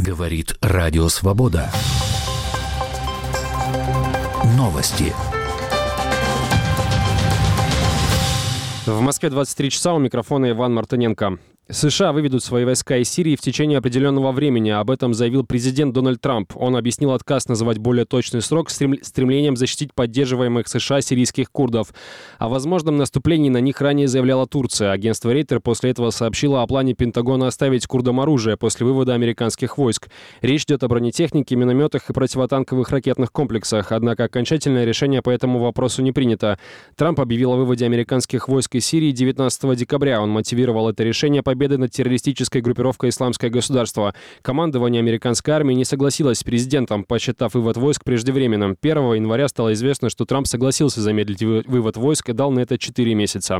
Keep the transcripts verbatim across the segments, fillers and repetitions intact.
Говорит Радио Свобода. Новости. В Москве двадцать три часа, у микрофона Иван Мартыненко. США выведут свои войска из Сирии в течение определенного времени. Об этом заявил президент Дональд Трамп. Он объяснил отказ называть более точный срок стремлением защитить поддерживаемых США сирийских курдов. О возможном наступлении на них ранее заявляла Турция. Агентство Рейтер после этого сообщило о плане Пентагона оставить курдам оружие после вывода американских войск. Речь идет о бронетехнике, минометах и противотанковых ракетных комплексах. Однако окончательное решение по этому вопросу не принято. Трамп объявил о выводе американских войск из Сирии девятнадцатого декабря. Он мотивировал это решение по победы над террористической группировкой «Исламское государство». Командование американской армии не согласилось с президентом, посчитав вывод войск преждевременным. первого января стало известно, что Трамп согласился замедлить вывод войск и дал на это четыре месяца.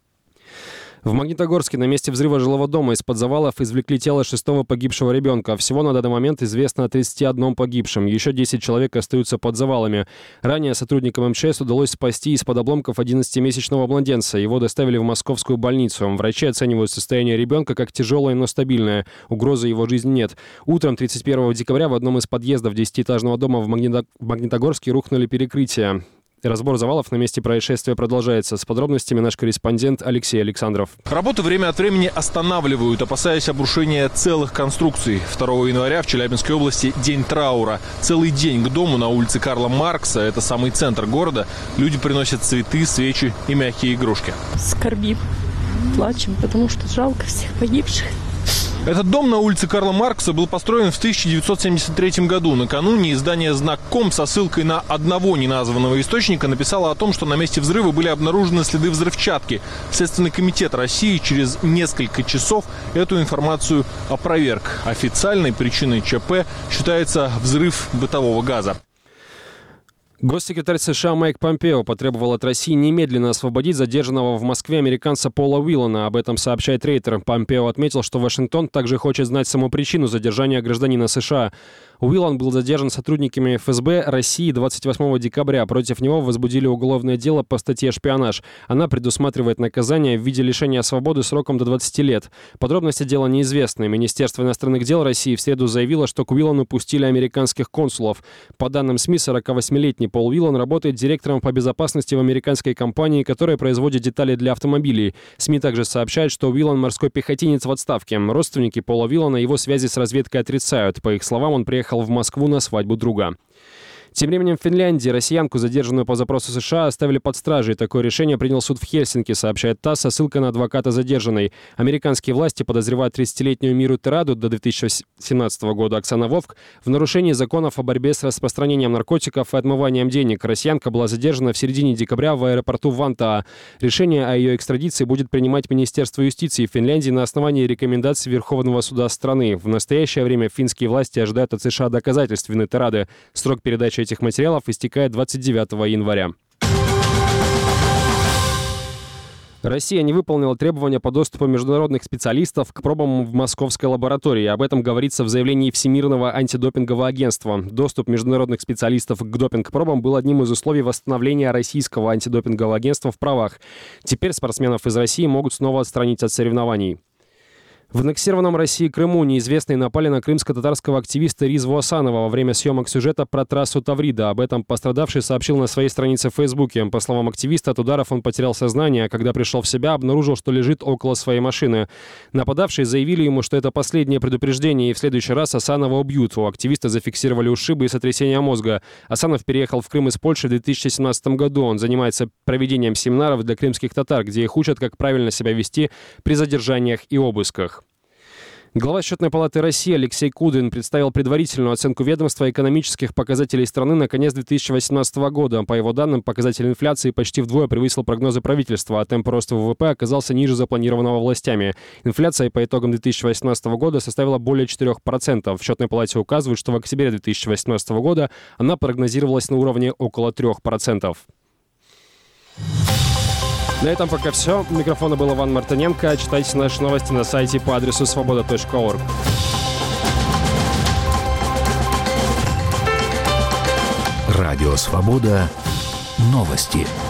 В Магнитогорске на месте взрыва жилого дома из-под завалов извлекли тело шестого погибшего ребенка. Всего на данный момент известно о тридцати одном погибшем. Еще десять человек остаются под завалами. Ранее сотрудникам эм че эс удалось спасти из-под обломков одиннадцатимесячного младенца. Его доставили в московскую больницу. Врачи оценивают состояние ребенка как тяжелое, но стабильное. Угрозы его жизни нет. Утром тридцать первого декабря в одном из подъездов десятиэтажного дома в Магнитогорске рухнули перекрытия. Разбор завалов на месте происшествия продолжается. С подробностями наш корреспондент Алексей Александров. Работы время от времени останавливают, опасаясь обрушения целых конструкций. второго января в Челябинской области день траура. Целый день к дому на улице Карла Маркса, это самый центр города, люди приносят цветы, свечи и мягкие игрушки. Скорбим, плачем, потому что жалко всех погибших. Этот дом на улице Карла Маркса был построен в тысяча девятьсот семьдесят третьем году. Накануне издание «Знак Ком» со ссылкой на одного неназванного источника написало о том, что на месте взрыва были обнаружены следы взрывчатки. Следственный комитет России через несколько часов эту информацию опроверг. Официальной причиной ЧП считается взрыв бытового газа. Госсекретарь США Майк Помпео потребовал от России немедленно освободить задержанного в Москве американца Пола Уиллана. Об этом сообщает Рейтер. Помпео отметил, что Вашингтон также хочет знать саму причину задержания гражданина США. Уиллан был задержан сотрудниками эф эс бэ России двадцать восьмого декабря. Против него возбудили уголовное дело по статье «Шпионаж». Она предусматривает наказание в виде лишения свободы сроком до двадцати лет. Подробности дела неизвестны. Министерство иностранных дел России в среду заявило, что к Уиллану пустили американских консулов. По данным СМИ, сорокавосьмилетний Пол Уиллан работает директором по безопасности в американской компании, которая производит детали для автомобилей. СМИ также сообщают, что Уиллан морской пехотинец в отставке. Родственники Пола Уиллана его связи с разведкой отрицают. По их словам, он приехал в Москву на свадьбу друга. Тем временем в Финляндии россиянку, задержанную по запросу США, оставили под стражей. Такое решение принял суд в Хельсинки, сообщает ТАСС со ссылкой на адвоката задержанной. Американские власти подозревают тридцатилетнюю Миру Тераду до две тысячи семнадцатого года Оксана Вовк в нарушении законов о борьбе с распространением наркотиков и отмыванием денег. Россиянка была задержана в середине декабря в аэропорту Вантаа. Решение о ее экстрадиции будет принимать Министерство юстиции Финляндии на основании рекомендаций Верховного суда страны. В настоящее время финские власти ожидают от США доказательств вины Терады. Срок передачи этих материалов истекает двадцать девятого января. Россия не выполнила требования по доступу международных специалистов к пробам в московской лаборатории. Об этом говорится в заявлении Всемирного антидопингового агентства. Доступ международных специалистов к допинг-пробам был одним из условий восстановления российского антидопингового агентства в правах. Теперь спортсменов из России могут снова отстранить от соревнований. В аннексированном России Крыму неизвестные напали на крымско-татарского активиста Ризву Асанова во время съемок сюжета про трассу Таврида. Об этом пострадавший сообщил на своей странице в Фейсбуке. По словам активиста, от ударов он потерял сознание, а когда пришел в себя, обнаружил, что лежит около своей машины. Нападавшие заявили ему, что это последнее предупреждение, и в следующий раз Асанова убьют. У активиста зафиксировали ушибы и сотрясение мозга. Асанов переехал в Крым из Польши в две тысячи семнадцатом году. Он занимается проведением семинаров для крымских татар, где их учат, как правильно себя вести при задержаниях и обысках. Глава Счетной палаты России Алексей Кудрин представил предварительную оценку ведомства экономических показателей страны на конец две тысячи восемнадцатого года. По его данным, показатель инфляции почти вдвое превысил прогнозы правительства, а темп роста вэ вэ пэ оказался ниже запланированного властями. Инфляция по итогам две тысячи восемнадцатого года составила более четырёх процентов. В Счетной палате указывают, что в октябре две тысячи восемнадцатого года она прогнозировалась на уровне около трёх процентов. На этом пока все. У микрофона был Иван Мартыненко. Читайте наши новости на сайте по адресу свобода точка орг. Радио Свобода. Новости.